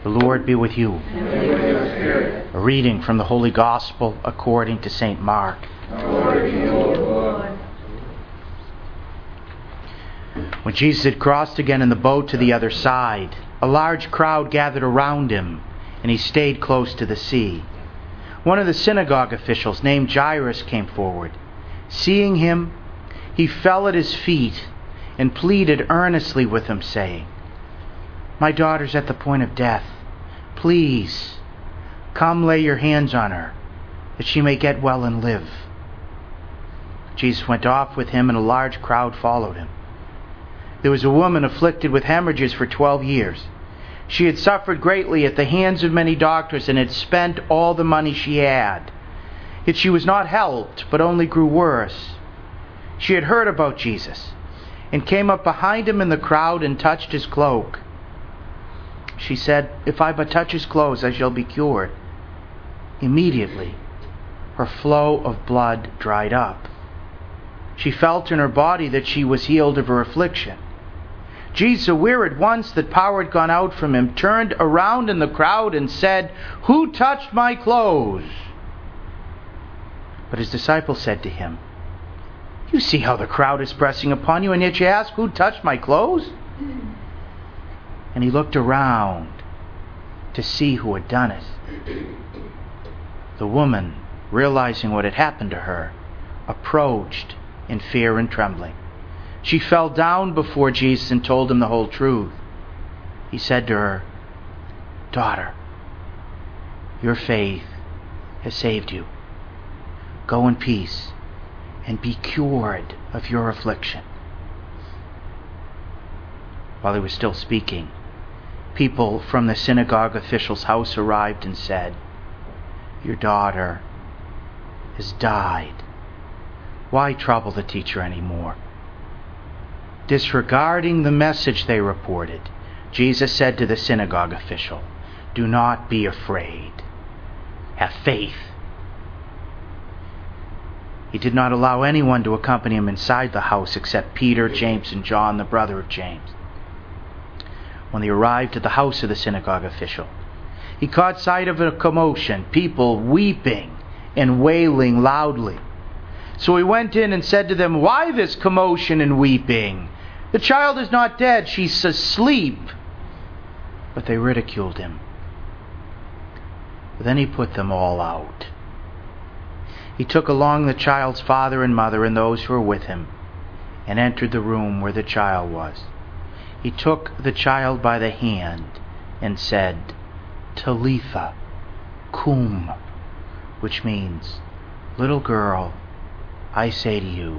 The Lord be with you. And with your spirit. A reading from the Holy Gospel according to St. Mark. Glory to you, O Lord. When Jesus had crossed again in the boat to the other side, a large crowd gathered around him, and he stayed close to the sea. One of the synagogue officials, named Jairus, came forward. Seeing him, he fell at his feet and pleaded earnestly with him, saying, "My daughter's at the point of death. Please, come lay your hands on her, that she may get well and live." Jesus went off with him, and a large crowd followed him. There was a woman afflicted with hemorrhages for 12 years. She had suffered greatly at the hands of many doctors and had spent all the money she had. Yet she was not helped, but only grew worse. She had heard about Jesus and came up behind him in the crowd and touched his cloak. She said, "If I but touch his clothes, I shall be cured." Immediately, her flow of blood dried up. She felt in her body that she was healed of her affliction. Jesus, aware at once that power had gone out from him, turned around in the crowd and said, "Who touched my clothes?" But his disciples said to him, "You see how the crowd is pressing upon you, and yet you ask, 'Who touched my clothes?'" And he looked around to see who had done it. The woman, realizing what had happened to her, approached in fear and trembling. She fell down before Jesus and told him the whole truth. He said to her, "Daughter, your faith has saved you. Go in peace and be cured of your affliction." While he was still speaking, people from the synagogue official's house arrived and said, "Your daughter has died. Why trouble the teacher anymore?" Disregarding the message they reported, Jesus said to the synagogue official, "Do not be afraid. Have faith." He did not allow anyone to accompany him inside the house except Peter, James, and John, the brother of James. When they arrived at the house of the synagogue official, he caught sight of a commotion, people weeping and wailing loudly. So he went in and said to them, "Why this commotion and weeping? The child is not dead, she's asleep." But they ridiculed him. Then he put them all out. He took along the child's father and mother and those who were with him, and entered the room where the child was. He took the child by the hand and said, "Talitha cum," which means, "Little girl, I say to you,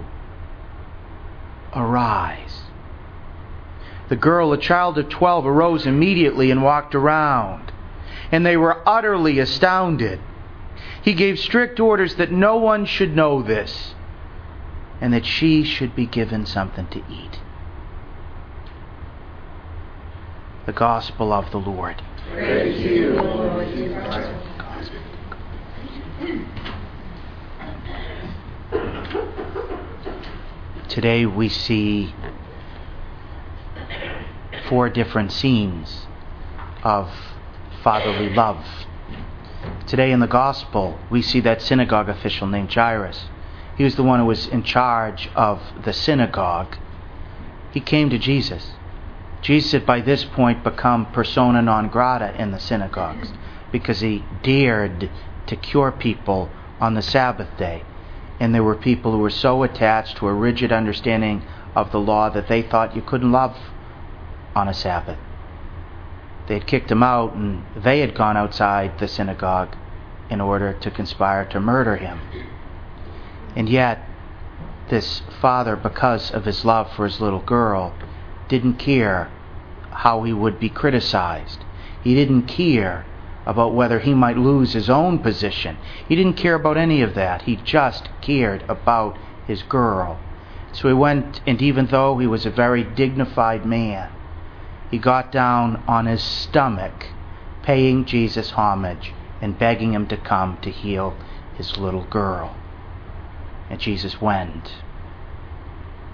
arise." The girl, a child of 12, arose immediately and walked around, and they were utterly astounded. He gave strict orders that no one should know this, and that she should be given something to eat. The Gospel of the Lord. Praise to you, Lord Jesus Christ. Today we see 4 different scenes of fatherly love. Today in the Gospel, we see that synagogue official named Jairus. He was the one who was in charge of the synagogue. He came to Jesus. Jesus had by this point become persona non grata in the synagogues because he dared to cure people on the Sabbath day. And there were people who were so attached to a rigid understanding of the law that they thought you couldn't love on a Sabbath. They had kicked him out, and they had gone outside the synagogue in order to conspire to murder him. And yet, this father, because of his love for his little girl, didn't care how he would be criticized. He didn't care about whether he might lose his own position. He didn't care about any of that. He just cared about his girl. So he went, and even though he was a very dignified man, he got down on his stomach, paying Jesus homage and begging him to come to heal his little girl. And Jesus went.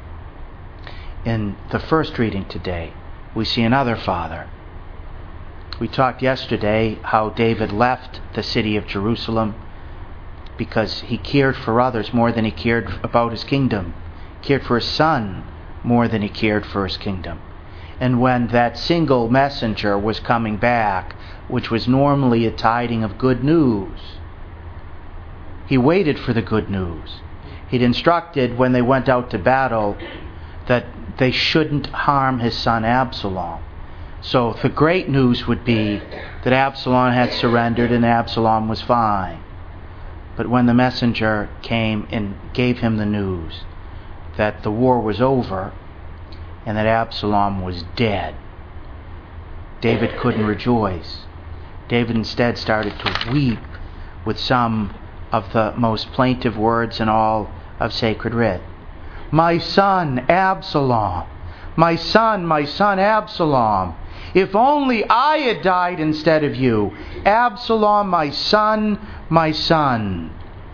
In the first reading today, we see another father We talked yesterday how David left the city of Jerusalem because he cared for others more than he cared about his kingdom. He cared for his son more than he cared for his kingdom. And when that single messenger was coming back, which was normally a tiding of good news, he waited for the good news. He'd instructed when they went out to battle that they shouldn't harm his son Absalom. So the great news would be that Absalom had surrendered and Absalom was fine. But when the messenger came and gave him the news that the war was over and that Absalom was dead, David couldn't rejoice. David instead started to weep with some of the most plaintive words in all of sacred writ. My son Absalom, my son Absalom, if only I had died instead of you. Absalom, my son, my son.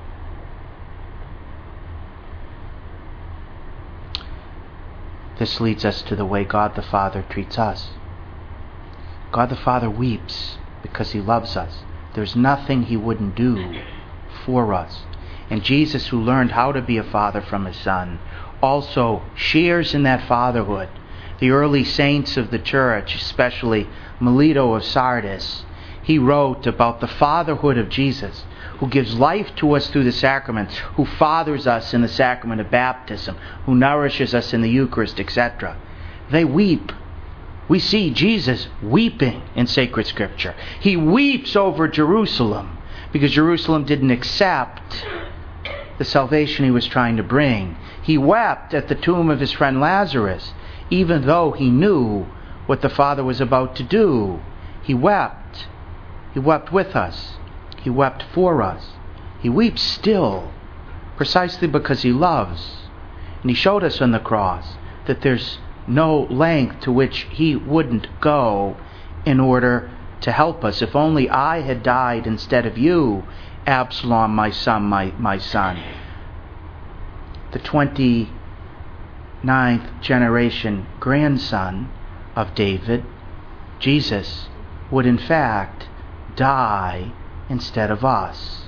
This leads us to the way God the Father treats us. God the Father weeps because he loves us. There's nothing he wouldn't do for us. And Jesus, who learned how to be a father from his son, also shares in that fatherhood. The early saints of the church, especially Melito of Sardis, he wrote about the fatherhood of Jesus, who gives life to us through the sacraments, who fathers us in the sacrament of baptism, who nourishes us in the Eucharist, etc. They weep. We see Jesus weeping in sacred scripture. He weeps over Jerusalem because Jerusalem didn't accept the salvation he was trying to bring. He wept at the tomb of his friend Lazarus, even though he knew what the Father was about to do. He wept. He wept with us. He wept for us. He weeps still, precisely because he loves. And he showed us on the cross that there's no length to which he wouldn't go in order to help us. If only I had died instead of you, Absalom, my son, my son. The 29th generation grandson of David, Jesus, would in fact die instead of us.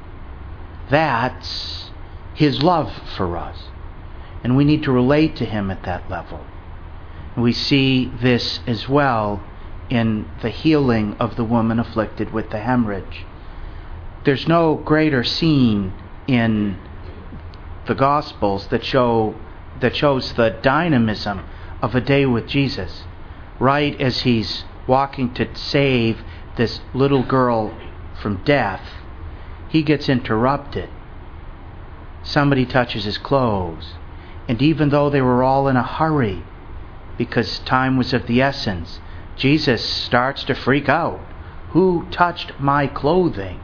That's his love for us. And we need to relate to him at that level. We see this as well in the healing of the woman afflicted with the hemorrhage. There's no greater scene in the Gospels that shows the dynamism of a day with Jesus. Right as he's walking to save this little girl from death, he gets interrupted. Somebody touches his clothes. And even though they were all in a hurry, because time was of the essence, Jesus starts to freak out. Who touched my clothing?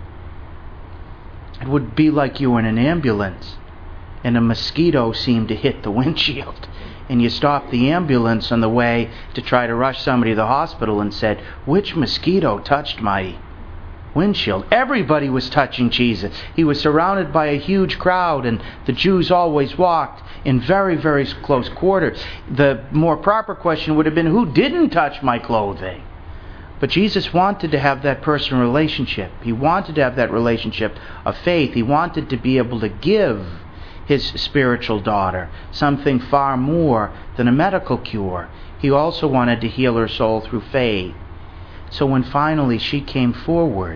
It would be like you were in an ambulance and a mosquito seemed to hit the windshield, and you stopped the ambulance on the way to try to rush somebody to the hospital and said, which mosquito touched my windshield? Everybody was touching Jesus. He was surrounded by a huge crowd, and the Jews always walked in very, very close quarters. The more proper question would have been, who didn't touch my clothing? But Jesus wanted to have that personal relationship. He wanted to have that relationship of faith. He wanted to be able to give his spiritual daughter something far more than a medical cure. He also wanted to heal her soul through faith. So when finally she came forward,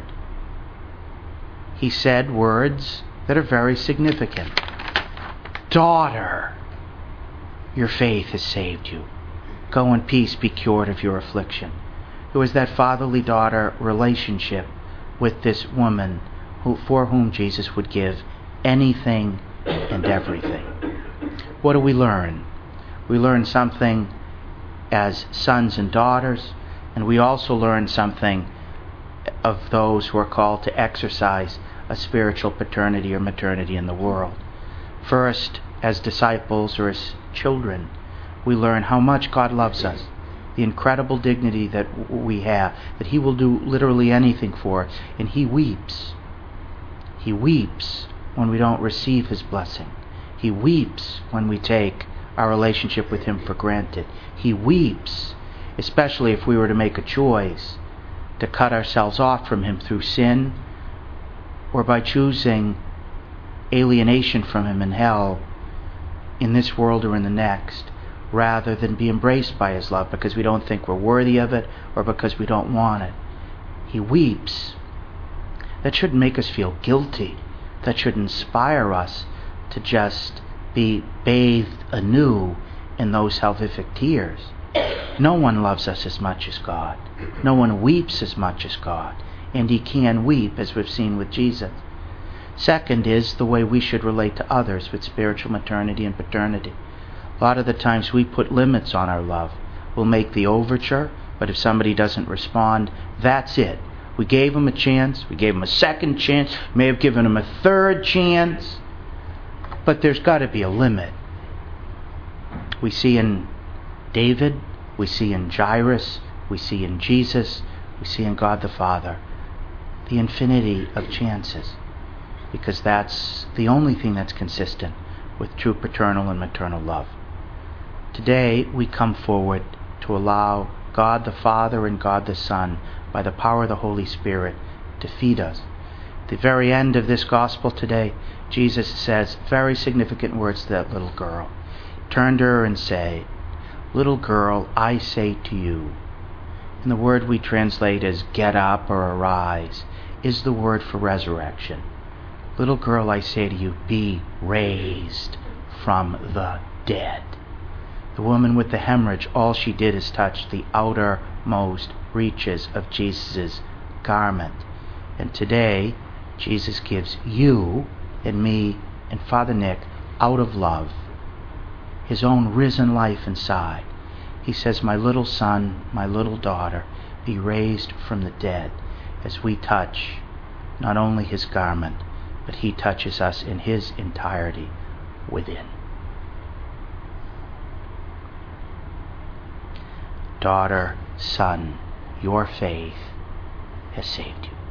he said words that are very significant. Daughter, your faith has saved you. Go in peace, be cured of your affliction. It was that fatherly-daughter relationship with this woman for whom Jesus would give anything and everything. What do we learn? We learn something as sons and daughters, and we also learn something of those who are called to exercise a spiritual paternity or maternity in the world. First, as disciples or as children, we learn how much God loves us, the incredible dignity that we have, that he will do literally anything for us, and he weeps. He weeps when we don't receive his blessing. He weeps when we take our relationship with him for granted. He weeps, especially if we were to make a choice to cut ourselves off from Him through sin, or by choosing alienation from Him in hell, in this world or in the next, rather than be embraced by His love because we don't think we're worthy of it or because we don't want it. He weeps. That shouldn't make us feel guilty. That should inspire us to just be bathed anew in those salvific tears. No one loves us as much as God. No one weeps as much as God. And He can weep, as we've seen with Jesus. Second is the way we should relate to others with spiritual maternity and paternity. A lot of the times we put limits on our love. We'll make the overture, but if somebody doesn't respond, that's it. We gave them a chance. We gave them a second chance. May have given them a third chance. But there's got to be a limit. We see in David, we see in Jairus, we see in Jesus, we see in God the Father, the infinity of chances. Because that's the only thing that's consistent with true paternal and maternal love. Today, we come forward to allow God the Father and God the Son, by the power of the Holy Spirit, to feed us. At the very end of this gospel today, Jesus says very significant words to that little girl. Turn to her and say, "Little girl, I say to you," and the word we translate as get up or arise is the word for resurrection. Little girl, I say to you, be raised from the dead. The woman with the hemorrhage, all she did is touch the outermost reaches of Jesus' garment. And today, Jesus gives you and me and Father Nick, out of love, His own risen life inside. He says, my little son, my little daughter, be raised from the dead, as we touch not only His garment, but He touches us in His entirety within. Daughter, son, your faith has saved you.